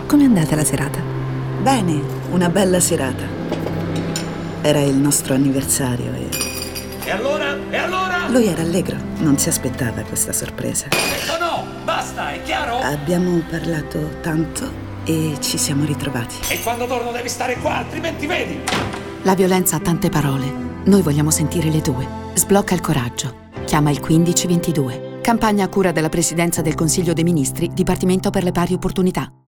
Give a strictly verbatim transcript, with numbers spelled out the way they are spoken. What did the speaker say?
Com'è andata la serata? Bene, una bella serata. Era il nostro anniversario e... E allora? E allora? Lui era allegro, non si aspettava questa sorpresa. Ho detto no, basta, è chiaro? Abbiamo parlato tanto e ci siamo ritrovati. E quando torno devi stare qua, altrimenti vedi. La violenza ha tante parole. Noi vogliamo sentire le tue. Sblocca il coraggio. Chiama il quindici ventidue. Campagna a cura della Presidenza del Consiglio dei Ministri, Dipartimento per le Pari Opportunità.